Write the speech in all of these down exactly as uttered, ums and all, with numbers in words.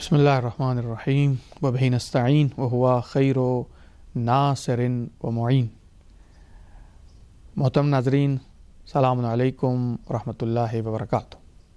بسم اللہ الرحمن الرحیم وبہ نستعین وہو خیر ناصر و معین۔ محترم ناظرین، السلام علیکم ورحمۃ اللہ وبرکاتہ۔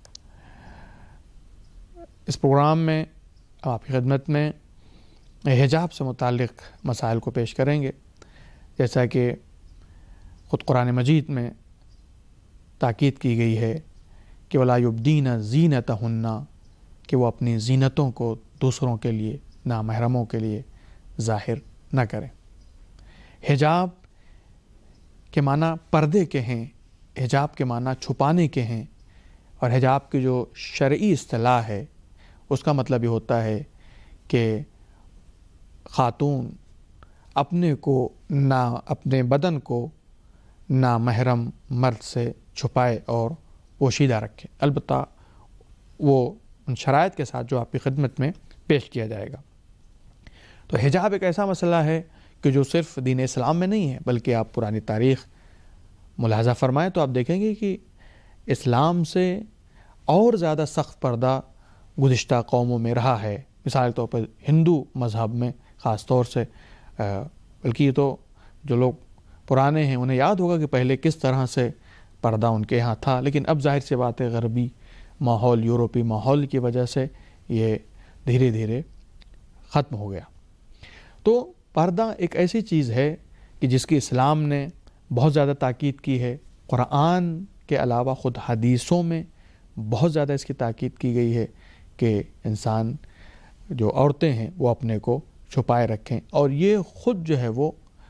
اس پروگرام میں آپ کی خدمت میں حجاب سے متعلق مسائل کو پیش کریں گے، جیسا کہ خود قرآن مجید میں تاکید کی گئی ہے کہ وَلَا يُبْدِينَ زِينَتَهُنَّ، کہ وہ اپنی زینتوں کو دوسروں کے لیے، نامحرموں کے لیے ظاہر نہ کریں۔ حجاب کے معنی پردے کے ہیں، حجاب کے معنی چھپانے کے ہیں، اور حجاب کی جو شرعی اصطلاح ہے اس کا مطلب یہ ہوتا ہے کہ خاتون اپنے کو نہ اپنے بدن کو نامحرم مرد سے چھپائے اور پوشیدہ رکھے، البتہ وہ ان شرائط کے ساتھ جو آپ کی خدمت میں پیش کیا جائے گا۔ تو حجاب ایک ایسا مسئلہ ہے کہ جو صرف دین اسلام میں نہیں ہے، بلکہ آپ پرانی تاریخ ملاحظہ فرمائیں تو آپ دیکھیں گے کہ اسلام سے اور زیادہ سخت پردہ گزشتہ قوموں میں رہا ہے۔ مثال کے طور پر ہندو مذہب میں خاص طور سے، بلکہ یہ تو جو لوگ پرانے ہیں انہیں یاد ہوگا کہ پہلے کس طرح سے پردہ ان کے یہاں تھا، لیکن اب ظاہر سی بات ہے غربی ماحول، یورپی ماحول کی وجہ سے یہ دھیرے دھیرے ختم ہو گیا۔ تو پردہ ایک ایسی چیز ہے کہ جس کی اسلام نے بہت زیادہ تاکید کی ہے۔ قرآن کے علاوہ خود حدیثوں میں بہت زیادہ اس کی تاکید کی گئی ہے کہ انسان جو عورتیں ہیں وہ اپنے کو چھپائے رکھیں، اور یہ خود جو ہے وہ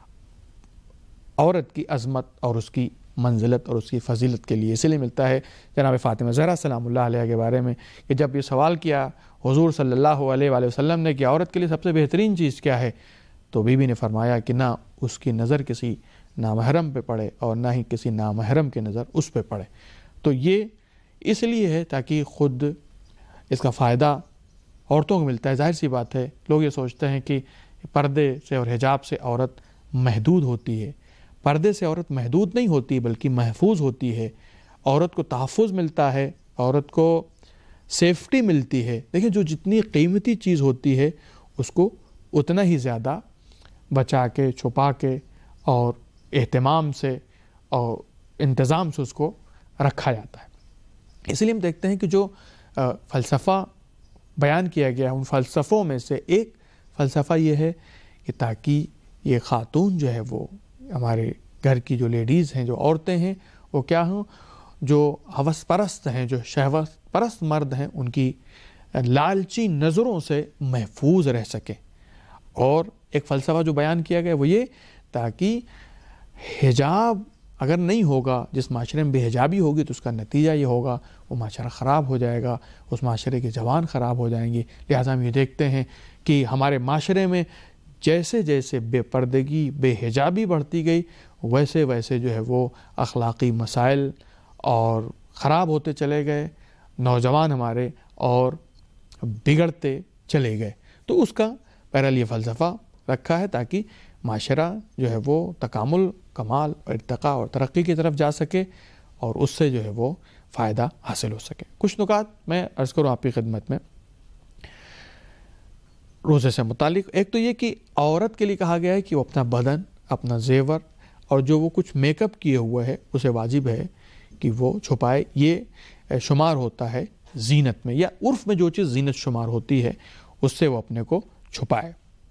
عورت کی عظمت اور اس کی منزلت اور اس کی فضیلت کے لیے، اسی لیے ملتا ہے جناب فاطمہ زہرا سلام اللہ علیہ کے بارے میں کہ جب یہ سوال کیا حضور صلی اللہ علیہ وآلہ وسلم نے کہ عورت کے لیے سب سے بہترین چیز کیا ہے، تو بی بی نے فرمایا کہ نہ اس کی نظر کسی نامحرم پہ پڑے اور نہ ہی کسی نامحرم کی نظر اس پہ پڑے۔ تو یہ اس لیے ہے تاکہ خود اس کا فائدہ عورتوں کو ملتا ہے۔ ظاہر سی بات ہے، لوگ یہ سوچتے ہیں کہ پردے سے اور حجاب سے عورت محدود ہوتی ہے۔ پردے سے عورت محدود نہیں ہوتی بلکہ محفوظ ہوتی ہے، عورت کو تحفظ ملتا ہے، عورت کو سیفٹی ملتی ہے۔ لیکن جو جتنی قیمتی چیز ہوتی ہے اس کو اتنا ہی زیادہ بچا کے، چھپا کے اور اہتمام سے اور انتظام سے اس کو رکھا جاتا ہے۔ اس لیے ہم دیکھتے ہیں کہ جو فلسفہ بیان کیا گیا ہے ان فلسفوں میں سے ایک فلسفہ یہ ہے کہ تاکہ یہ خاتون جو ہے وہ ہمارے گھر کی جو لیڈیز ہیں، جو عورتیں ہیں، وہ کیا ہوں، جو ہوس پرست ہیں، جو شہوت پرست مرد ہیں، ان کی لالچی نظروں سے محفوظ رہ سکیں۔ اور ایک فلسفہ جو بیان کیا گیا وہ یہ تاکہ حجاب اگر نہیں ہوگا، جس معاشرے میں بے حجابی ہوگی تو اس کا نتیجہ یہ ہوگا وہ معاشرہ خراب ہو جائے گا، اس معاشرے کے جوان خراب ہو جائیں گے۔ لہٰذا ہم یہ دیکھتے ہیں کہ ہمارے معاشرے میں جیسے جیسے بے پردگی، بے حجابی بڑھتی گئی، ویسے ویسے جو ہے وہ اخلاقی مسائل اور خراب ہوتے چلے گئے، نوجوان ہمارے اور بگڑتے چلے گئے۔ تو اس کا بہرحال یہ فلسفہ رکھا ہے تاکہ معاشرہ جو ہے وہ تکامل، کمال، ارتقاء اور ترقی کی طرف جا سکے اور اس سے جو ہے وہ فائدہ حاصل ہو سکے۔ کچھ نکات میں عرض کروں آپ کی خدمت میں روزے سے متعلق۔ ایک تو یہ کہ عورت کے لیے کہا گیا ہے کہ وہ اپنا بدن، اپنا زیور اور جو وہ کچھ میک اپ کیے ہوئے ہے اسے واجب ہے کہ وہ چھپائے۔ یہ شمار ہوتا ہے زینت میں، یا عرف میں جو چیز زینت شمار ہوتی ہے اس سے وہ اپنے کو چھپائے۔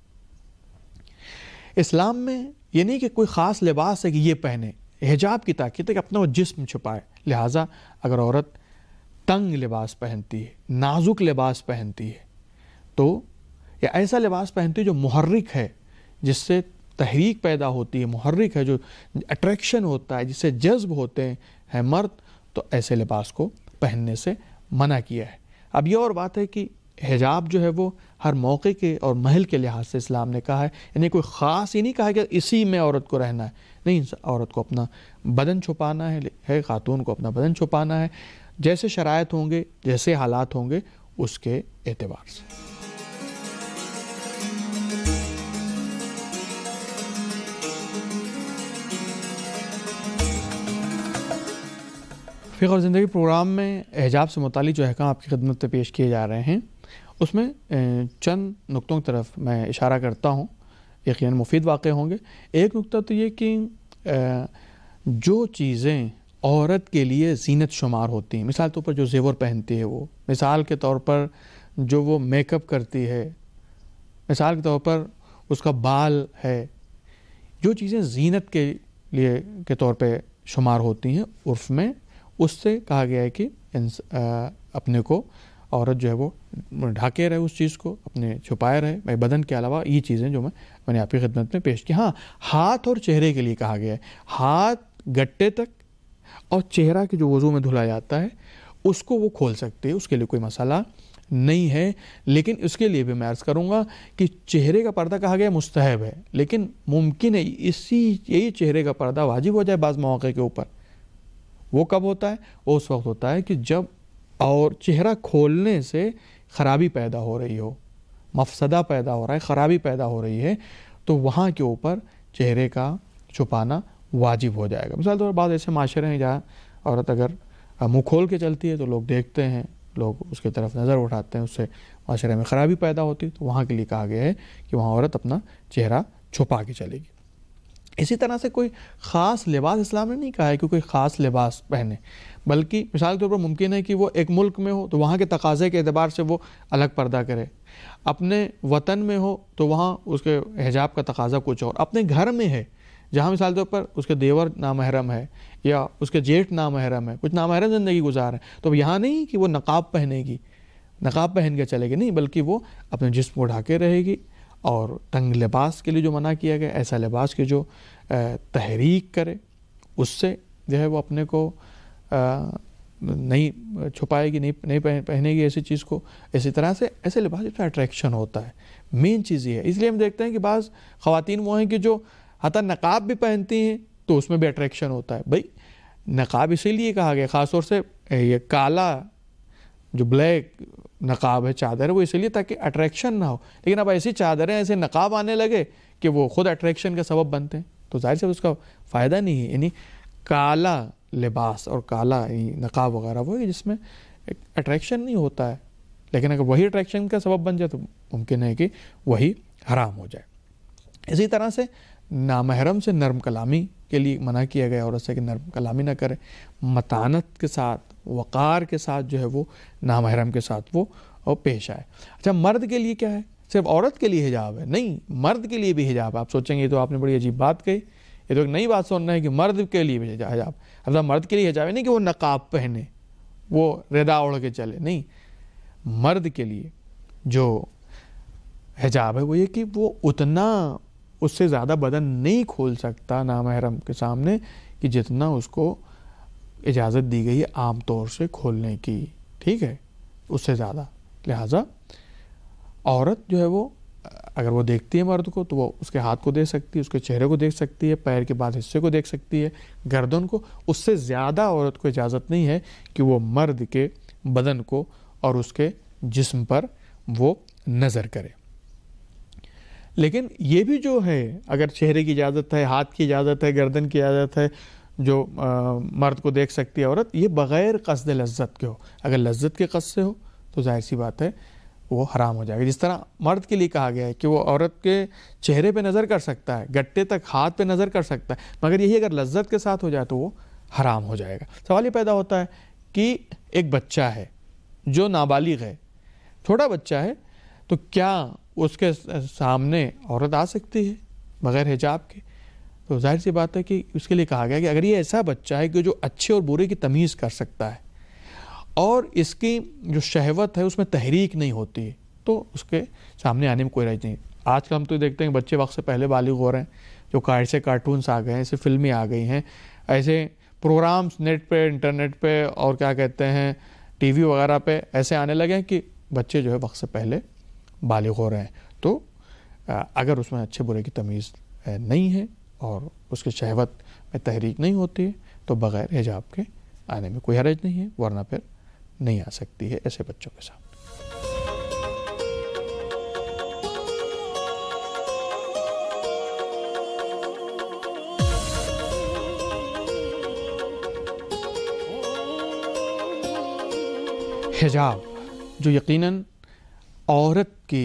اسلام میں یہ نہیں کہ کوئی خاص لباس ہے کہ یہ پہنے، حجاب کی تاکید ہے کہ اپنا وہ جسم چھپائے۔ لہٰذا اگر عورت تنگ لباس پہنتی ہے، نازک لباس پہنتی ہے، تو یا ایسا لباس پہنتی ہے جو محرک ہے، جس سے تحریک پیدا ہوتی ہے، محرک ہے، جو اٹریکشن ہوتا ہے، جس سے جذب ہوتے ہیں مرد، تو ایسے لباس کو پہننے سے منع کیا ہے۔ اب یہ اور بات ہے کہ حجاب جو ہے وہ ہر موقع کے اور محل کے لحاظ سے اسلام نے کہا ہے، یعنی کوئی خاص یہ نہیں کہا کہ اسی میں عورت کو رہنا ہے، نہیں، عورت کو اپنا بدن چھپانا ہے، خاتون کو اپنا بدن چھپانا ہے، جیسے شرائط ہوں گے، جیسے حالات ہوں گے اس کے اعتبار سے۔ فقہ اور زندگی پروگرام میں حجاب سے متعلق جو احکام آپ کی خدمت میں پیش کیے جا رہے ہیں اس میں چند نقطوں کی طرف میں اشارہ کرتا ہوں، یقیناً مفید واقع ہوں گے۔ ایک نقطہ تو یہ کہ جو چیزیں عورت کے لیے زینت شمار ہوتی ہیں، مثال کے طور پر جو زیور پہنتی ہے، وہ مثال کے طور پر جو وہ میک اپ کرتی ہے، مثال کے طور پر اس کا بال ہے، جو چیزیں زینت کے لیے کے طور پہ شمار ہوتی ہیں عرف میں، اس سے کہا گیا ہے کہ اپنے کو عورت جو ہے وہ ڈھاکے رہے، اس چیز کو اپنے چھپائے رہے بدن کے علاوہ۔ یہ چیزیں جو میں میں نے آپ کی خدمت میں پیش کی۔ ہاں، ہاتھ اور چہرے کے لیے کہا گیا ہے، ہاتھ گٹے تک اور چہرہ کے جو وضو میں دھلا جاتا ہے اس کو وہ کھول سکتے ہیں، اس کے لیے کوئی مسئلہ نہیں ہے۔ لیکن اس کے لیے بھی میں عرض کروں گا کہ چہرے کا پردہ کہا گیا مستحب ہے، لیکن ممکن ہے اسی یہی چہرے کا پردہ واجب ہو جائے بعض مواقع کے اوپر۔ وہ کب ہوتا ہے؟ وہ اس وقت ہوتا ہے کہ جب اور چہرہ کھولنے سے خرابی پیدا ہو رہی ہو، مفسدہ پیدا ہو رہا ہے، خرابی پیدا ہو رہی ہے، تو وہاں کے اوپر چہرے کا چھپانا واجب ہو جائے گا۔ مثال طور پر بعض ایسے معاشرے ہیں جہاں عورت اگر منہ کھول کے چلتی ہے تو لوگ دیکھتے ہیں، لوگ اس کی طرف نظر اٹھاتے ہیں، اس سے معاشرے میں خرابی پیدا ہوتی ہے، تو وہاں کے لیے کہا گیا ہے کہ وہاں عورت اپنا چہرہ چھپا کے چلے گی۔ اسی طرح سے کوئی خاص لباس اسلام نے نہیں کہا ہے کہ کوئی خاص لباس پہنے، بلکہ مثال کے طور پر ممکن ہے کہ وہ ایک ملک میں ہو تو وہاں کے تقاضے کے اعتبار سے وہ الگ پردہ کرے، اپنے وطن میں ہو تو وہاں اس کے حجاب کا تقاضا کچھ اور، اپنے گھر میں ہے جہاں مثال کے طور پر اس کے دیور نامحرم ہے یا اس کے جیٹھ نامحرم ہے، کچھ نامحرم زندگی گزار ہے، تو یہاں نہیں کہ وہ نقاب پہنے گی، نقاب پہن کے چلے گی، نہیں، بلکہ وہ اپنے جسم کو ڈھاکے رہے گی۔ اور تنگ لباس کے لیے جو منع کیا گیا، ایسا لباس کی جو تحریک کرے اس سے جو ہے وہ اپنے کو نہیں چھپائے گی، نہیں نہیں پہنے گی ایسی چیز کو۔ اسی طرح سے ایسے لباس جس میں اٹریکشن ہوتا ہے، مین چیز یہ ہے۔ اس لیے ہم دیکھتے ہیں کہ بعض خواتین وہ ہیں کہ جو حتیٰ نقاب بھی پہنتی ہیں تو اس میں بھی اٹریکشن ہوتا ہے۔ بھائی نقاب اسی لیے کہا گیا، خاص طور سے یہ کالا جو بلیک نقاب ہے، چادر ہے، وہ اسی لیے تاکہ اٹریکشن نہ ہو۔ لیکن اب ایسی چادریں، ایسے نقاب آنے لگے کہ وہ خود اٹریکشن کا سبب بنتے ہیں، تو ظاہر سے اس کا فائدہ نہیں ہے۔ یعنی کالا لباس اور کالا نقاب وغیرہ وہ ہے جس میں اٹریکشن نہیں ہوتا ہے، لیکن اگر وہی اٹریکشن کا سبب بن جائے تو ممکن ہے کہ وہی حرام ہو جائے۔ اسی طرح سے نامحرم سے نرم کلامی کے لیے منع کیا گیا عورت سے کہ نرم کلامی نہ کرے، متانت کے ساتھ، وقار کے ساتھ جو ہے وہ نامحرم کے ساتھ وہ پیش آئے۔ اچھا، مرد کے لیے کیا ہے؟ صرف عورت کے لیے حجاب ہے؟ نہیں، مرد کے لیے بھی حجاب ہے۔ آپ سوچیں گے یہ تو آپ نے بڑی عجیب بات کہی، یہ تو ایک نئی بات سننا ہے کہ مرد کے لیے بھی حجاب۔ اب مرد کے لیے حجاب ہے نہیں کہ وہ نقاب پہنے، وہ ردا اوڑھ کے چلے، نہیں، مرد کے لیے جو حجاب ہے وہ یہ کہ وہ اتنا اس سے زیادہ بدن نہیں کھول سکتا نامحرم کے سامنے کہ جتنا اس کو اجازت دی گئی ہے عام طور سے کھولنے کی، ٹھیک ہے، اس سے زیادہ۔ لہٰذا عورت جو ہے وہ اگر وہ دیکھتی ہے مرد کو تو وہ اس کے ہاتھ کو دیکھ سکتی ہے، اس کے چہرے کو دیکھ سکتی ہے، پیر کے بعد حصے کو دیکھ سکتی ہے، گردن کو، اس سے زیادہ عورت کو اجازت نہیں ہے کہ وہ مرد کے بدن کو اور اس کے جسم پر وہ نظر کرے۔ لیکن یہ بھی جو ہے، اگر چہرے کی اجازت ہے، ہاتھ کی اجازت ہے، گردن کی اجازت ہے، جو مرد کو دیکھ سکتی ہے عورت، یہ بغیر قصد لذت کے ہو۔ اگر لذت کے قصد سے ہو تو ظاہر سی بات ہے وہ حرام ہو جائے گا۔ جس طرح مرد کے لیے کہا گیا ہے کہ وہ عورت کے چہرے پہ نظر کر سکتا ہے، گٹے تک ہاتھ پہ نظر کر سکتا ہے، مگر یہی اگر لذت کے ساتھ ہو جائے تو وہ حرام ہو جائے گا۔ سوال یہ پیدا ہوتا ہے کہ ایک بچہ ہے جو نابالغ ہے، چھوٹا بچہ ہے، تو کیا اس کے سامنے عورت آ سکتی ہے بغیر حجاب کے؟ تو ظاہر سی بات ہے کہ اس کے لیے کہا گیا کہ اگر یہ ایسا بچہ ہے کہ جو اچھے اور برے کی تمیز کر سکتا ہے اور اس کی جو شہوت ہے اس میں تحریک نہیں ہوتی ہے تو اس کے سامنے آنے میں کوئی رائج نہیں۔ آج کل ہم تو دیکھتے ہیں کہ بچے وقت سے پہلے بالغ ہو رہے ہیں، جو ایسے کارٹونس آ گئے ہیں، ایسے فلمیں آ گئی ہیں، ایسے پروگرامز نیٹ پہ، انٹرنیٹ پہ اور کیا کہتے ہیں ٹی وی وغیرہ پہ ایسے آنے لگے ہیں کہ بچے جو ہے وقت سے پہلے بالغ ہو رہے ہیں۔ تو اگر اس میں اچھے برے کی تمیز نہیں ہے اور اس کی شہوت میں تحریک نہیں ہوتی ہے تو بغیر حجاب کے آنے میں کوئی حرج نہیں ہے، ورنہ پھر نہیں آ سکتی ہے ایسے بچوں کے ساتھ۔ حجاب جو یقیناً عورت کی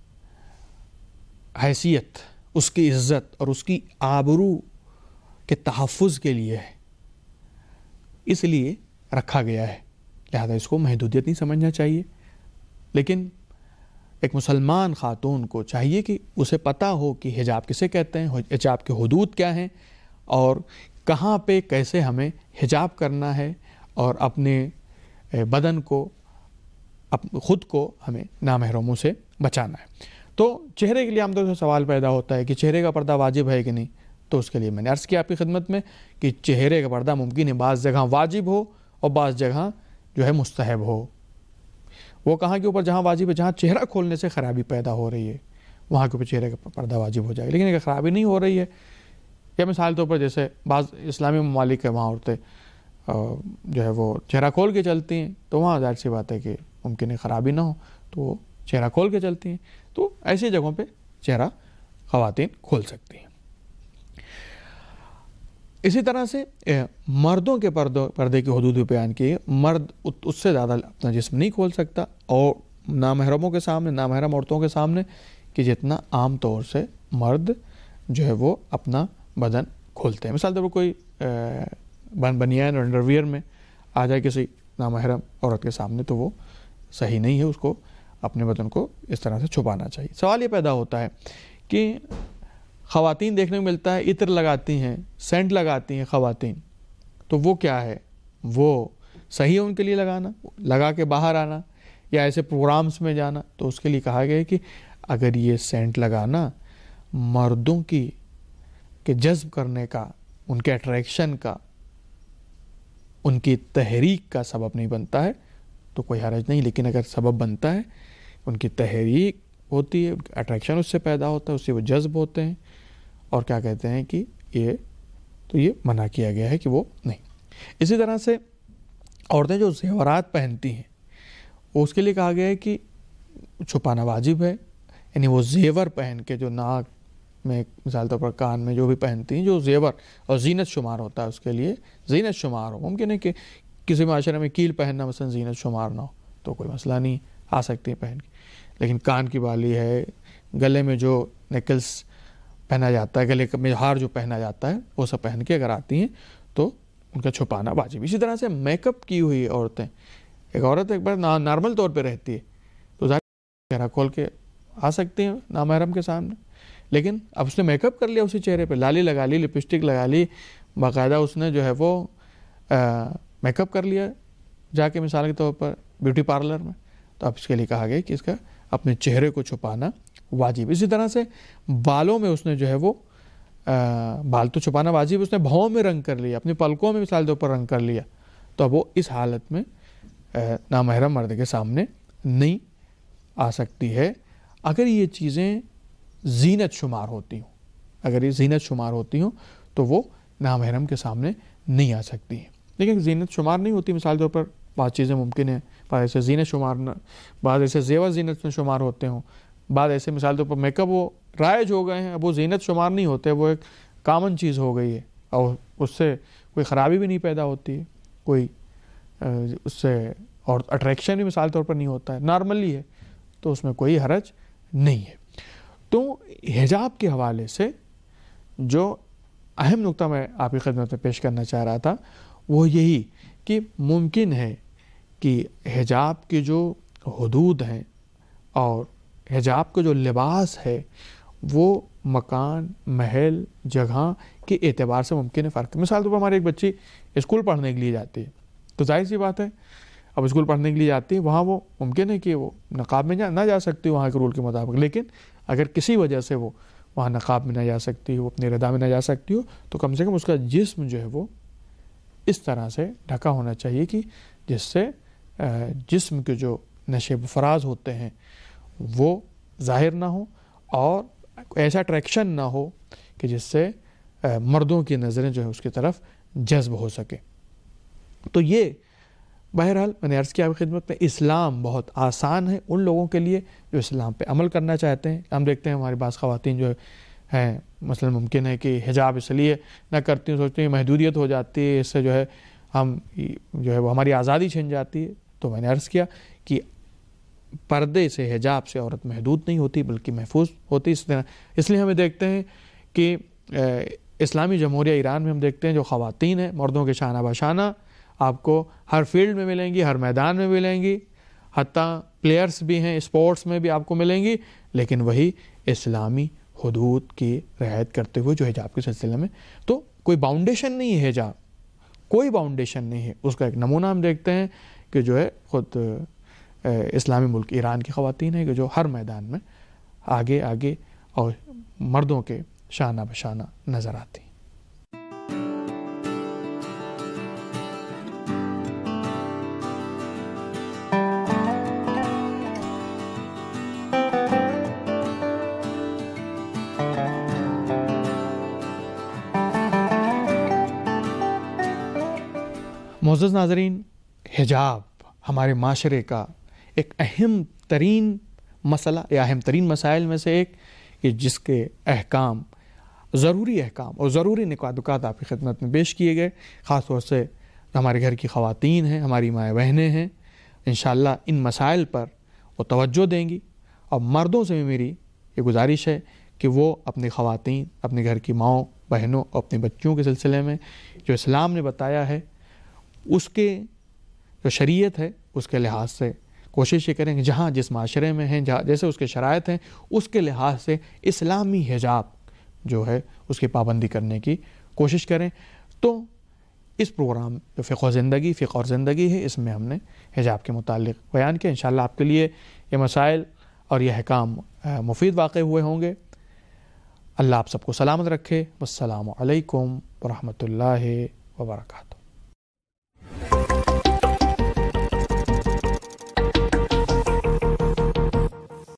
حیثیت، اس کی عزت اور اس کی آبرو کے تحفظ کے لیے ہے، اس لیے رکھا گیا ہے، لہذا اس کو محدودیت نہیں سمجھنا چاہیے۔ لیکن ایک مسلمان خاتون کو چاہیے کہ اسے پتہ ہو کہ حجاب کسے کہتے ہیں، حجاب کے حدود کیا ہیں، اور کہاں پہ کیسے ہمیں حجاب کرنا ہے، اور اپنے بدن کو، خود کو ہمیں نامحرموں سے بچانا ہے۔ تو چہرے کے لیے عام طور سے سوال پیدا ہوتا ہے کہ چہرے کا پردہ واجب ہے کہ نہیں، تو اس کے لیے میں نے عرض کیا آپ کی خدمت میں کہ چہرے کا پردہ ممکن ہے بعض جگہ واجب ہو اور بعض جگہ جو ہے مستحب ہو۔ وہ کہاں کے اوپر جہاں واجب ہے، جہاں چہرہ کھولنے سے خرابی پیدا ہو رہی ہے، وہاں کے اوپر چہرے کا پردہ واجب ہو جائے گا۔ لیکن اگر خرابی نہیں ہو رہی ہے، یا مثال طور پر جیسے بعض اسلامی ممالک ہے وہاں عورتیں جو ہے وہ چہرہ کھول کے چلتی ہیں، تو وہاں ظاہر سی بات ہے کہ ممکن ہے خرابی نہ ہو، تو وہ چہرہ کھول کے چلتی ہیں، تو ایسی جگہوں پہ چہرہ خواتین کھول سکتی ہیں۔ اسی طرح سے مردوں کے پردے کے حدود بھی بیان کیے، مرد اس سے زیادہ اپنا جسم نہیں کھول سکتا، اور نامحرموں کے سامنے، نامحرم عورتوں کے سامنے، کہ جتنا عام طور سے مرد جو ہے وہ اپنا بدن کھولتے ہیں۔ مثال طور پر کوئی بن بنیان اور انڈر ویئر میں آ جائے کسی نامحرم عورت کے سامنے، تو وہ صحیح نہیں ہے، اس کو اپنے بدن کو اس طرح سے چھپانا چاہیے۔ سوال یہ پیدا ہوتا ہے کہ خواتین دیکھنے کو ملتا ہے عطر لگاتی ہیں، سینٹ لگاتی ہیں خواتین، تو وہ کیا ہے؟ وہ صحیح ہے ان کے لیے لگانا، لگا کے باہر آنا یا ایسے پروگرامز میں جانا؟ تو اس کے لیے کہا گیا ہے کہ اگر یہ سینٹ لگانا مردوں کی کہ جذب کرنے کا، ان کے اٹریکشن کا، ان کی تحریک کا سبب نہیں بنتا ہے تو کوئی حرج نہیں، لیکن اگر سبب بنتا ہے، ان کی تحریک ہوتی ہے، اٹریکشن اس سے پیدا ہوتا ہے، اس سے وہ جذب ہوتے ہیں، اور کیا کہتے ہیں کہ یہ تو یہ منع کیا گیا ہے کہ وہ نہیں۔ اسی طرح سے عورتیں جو زیورات پہنتی ہیں، وہ اس کے لیے کہا گیا ہے کہ چھپانا واجب ہے، یعنی وہ زیور پہن کے جو ناک میں، مثال طور پر کان میں جو بھی پہنتی ہیں، جو زیور اور زینت شمار ہوتا ہے، اس کے لیے زینت شمار ہو۔ ممکن ہے کہ کسی معاشرے میں کیل پہننا مثلا زینت شمار نہ ہو، تو کوئی مسئلہ نہیں، آ سکتی ہیں پہن کے، لیکن کان کی بالی ہے، گلے میں جو نیکلس پہنا جاتا ہے، گلے میں ہار جو پہنا جاتا ہے، وہ سب پہن کے اگر آتی ہیں تو ان کا چھپانا واجب۔ اسی طرح سے میک اپ کی ہوئی عورتیں، ایک عورت ایک بار نارمل طور پہ رہتی ہے تو ظاہر چہرہ کھول کے آ سکتے ہیں نامحرم کے سامنے، لیکن اب اس نے میک اپ کر لیا، اسی چہرے پہ لالی لگا لی، لپسٹک لگا لی، باقاعدہ اس نے جو ہے وہ میک اپ کر لیا جا کے مثال کے طور پر بیوٹی پارلر میں، تو اب اس کے لیے کہا گیا کہ اس کا اپنے چہرے کو چھپانا واجب۔ اسی طرح سے بالوں میں اس نے جو ہے وہ بال تو چھپانا واجب، اس نے بھاؤں میں رنگ کر لیا، اپنی پلکوں میں مثال کے اوپر رنگ کر لیا، تو اب وہ اس حالت میں نامحرم مرد کے سامنے نہیں آ سکتی ہے اگر یہ چیزیں زینت شمار ہوتی ہوں۔ اگر یہ زینت شمار ہوتی ہوں تو وہ نامحرم کے سامنے نہیں آ سکتی ہیں۔ لیکن زینت شمار نہیں ہوتی، مثال کے طور پر بعض چیزیں ممکن ہیں، بعض ایسے زینت شمار نہ، بعض ایسے زیور زینت میں شمار ہوتے ہوں، بعض ایسے مثال کے طور پر میک اپ وہ رائج ہو گئے ہیں، اب وہ زینت شمار نہیں ہوتے، وہ ایک کامن چیز ہو گئی ہے، اور اس سے کوئی خرابی بھی نہیں پیدا ہوتی ہے، کوئی اس سے اور اٹریکشن بھی مثال طور پر نہیں ہوتا ہے، نارملی ہے، تو اس میں کوئی حرج نہیں ہے۔ تو حجاب کے حوالے سے جو اہم نقطہ میں آپ کی خدمت میں پیش کرنا چاہ رہا تھا وہ یہی کہ ممکن ہے کہ حجاب کے جو حدود ہیں اور حجاب کا جو لباس ہے وہ مکان، محل، جگہ کے اعتبار سے ممکن ہے فرق۔ مثال طور پر ہماری ایک بچی اسکول پڑھنے کے لیے جاتی ہے تو ظاہر سی بات ہے اب اسکول پڑھنے کے لیے جاتی ہے، وہاں وہ ممکن ہے کہ وہ نقاب میں نہ جا سکتی وہاں کے رول کے مطابق، لیکن اگر کسی وجہ سے وہ وہاں نقاب میں نہ جا سکتی ہو، اپنی ردا میں نہ جا سکتی ہو، تو کم سے کم اس کا جسم جو ہے وہ اس طرح سے ڈھکا ہونا چاہیے کہ جس سے جسم کے جو نشے و فراز ہوتے ہیں وہ ظاہر نہ ہو اور ایسا اٹریکشن نہ ہو کہ جس سے مردوں کی نظریں جو ہے اس کی طرف جذب ہو سکے۔ تو یہ بہرحال میں نے عرض کیا آپ کی خدمت میں، اسلام بہت آسان ہے ان لوگوں کے لیے جو اسلام پہ عمل کرنا چاہتے ہیں۔ ہم دیکھتے ہیں ہماری بعض خواتین جو ہیں مثلا ممکن ہے کہ حجاب اس لیے نہ کرتی ہیں، سوچتے ہیں محدودیت ہو جاتی ہے، اس سے جو ہے ہم جو ہے وہ ہماری آزادی چھن جاتی ہے۔ تو میں نے عرض کیا کہ پردے سے حجاب سے عورت محدود نہیں ہوتی بلکہ محفوظ ہوتی. اس طرح اس لیے ہمیں دیکھتے ہیں کہ اسلامی جمہوریہ ایران میں ہم دیکھتے ہیں جو خواتین ہیں مردوں کے شانہ بشانہ آپ کو ہر فیلڈ میں ملیں گی, ہر میدان میں ملیں گی, حتیٰ پلیئرز بھی ہیں اسپورٹس میں بھی آپ کو ملیں گی, لیکن وہی اسلامی حدود کی رعایت کرتے ہوئے جو حجاب کے سلسلے میں. تو کوئی باؤنڈیشن نہیں ہے حجاب, کوئی باؤنڈیشن نہیں ہے. اس کا ایک نمونہ ہم دیکھتے ہیں کہ جو ہے خود اسلامی ملک ایران کی خواتین ہیں کہ جو ہر میدان میں آگے آگے اور مردوں کے شانہ بشانہ نظر آتی ہیں. معزز ناظرین, حجاب ہمارے معاشرے کا ایک اہم ترین مسئلہ یا اہم ترین مسائل میں سے ایک کہ جس کے احکام ضروری احکام اور ضروری نکات آپ کی خدمت میں پیش کیے گئے. خاص طور سے ہمارے گھر کی خواتین ہیں, ہماری مائیں بہنیں ہیں, انشاءاللہ ان مسائل پر وہ توجہ دیں گی. اور مردوں سے بھی میری یہ گزارش ہے کہ وہ اپنی خواتین, اپنے گھر کی ماؤں بہنوں اور اپنے بچوں کے سلسلے میں جو اسلام نے بتایا ہے اس کے جو شریعت ہے اس کے لحاظ سے کوشش یہ کریں کہ جہاں جس معاشرے میں ہیں, جہاں جیسے اس کے شرائط ہیں, اس کے لحاظ سے اسلامی حجاب جو ہے اس کی پابندی کرنے کی کوشش کریں. تو اس پروگرام جو فقہ و زندگی فقہ اور زندگی ہے اس میں ہم نے حجاب کے متعلق بیان کیا. انشاءاللہ آپ کے لیے یہ مسائل اور یہ احکام مفید واقع ہوئے ہوں گے. اللہ آپ سب کو سلامت رکھے. والسلام علیکم ورحمۃ اللہ وبرکاتہ.